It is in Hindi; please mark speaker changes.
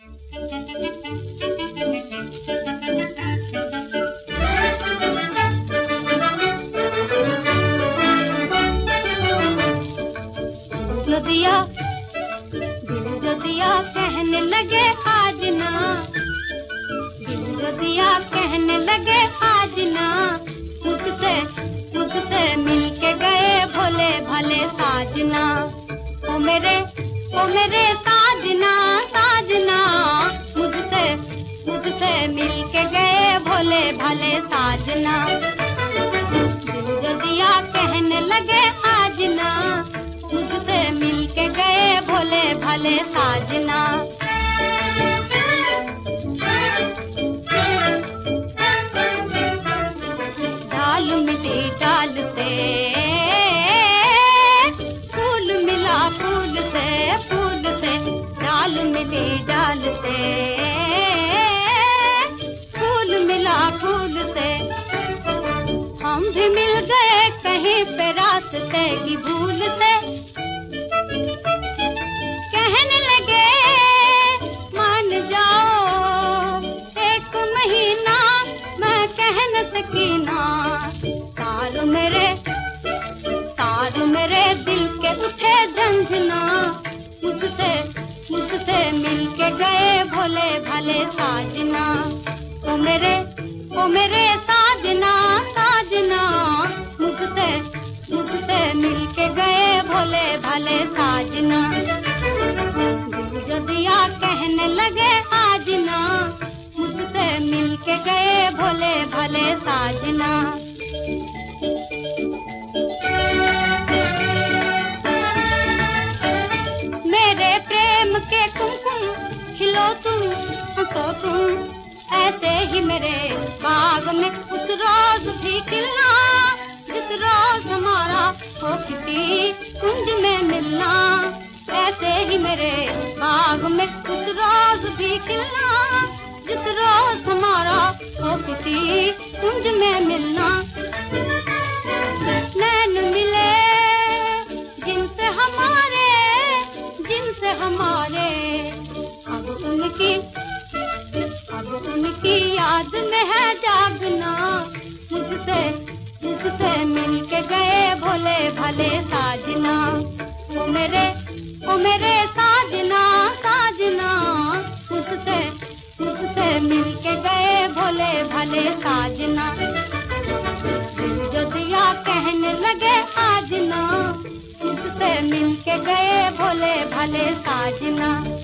Speaker 1: दिल जो दिया कहने लगे आज ना, दिल जो दिया कहने लगे आज ना, मुझसे मिलके गए भोले भाले साजना। ओ मेरे साजना साजना, मुझसे मिलके गए भोले भाले साजना। दिल जो दिया कहने लगे आज ना, मुझसे मिलके गए भोले भाले साजना। डाल मिली डाल से फूल मिला फूल से, फूल से डाल मिली डाल से फूल मिला फूल से। हम भी मिल गए कहीं पे रास्ते की भूल से। कहने लगे मान जाओ एक महीना, मैं कह न सकी ना। तार मेरे दिल के उठे झंझना, मुझसे मिलके गए भोले भाले साजना। ओ मेरे साजना साजना, मुझसे मिलके गए भोले भाले साजना। दिल जो दिया कहने लगे आज ना, मुझसे मिलके गए भोले भाले साजना। मेरे प्रेम के कुमकुम खिलो तुम, तो तुम ऐसे ही मेरे बाग में उस रोज भी खिलना, जिस रोज हमारा हो किसी कुंज में मिलना। ऐसे ही मेरे बाग में उस रोज भी खिलना, जिस रोज हमारा हो किसी कुंज में मिलना। नैन मिले जिनसे हमारे, अब उनकी याद में है जागना। मुझसे मिलके गए भोले भाले साजना। ओ मेरे साजना साजना, मुझसे मिलके गए भोले भाले साजना। दिल जो दिया कहने लगे आज ना, मुझसे मिलके गए भोले भाले साजना।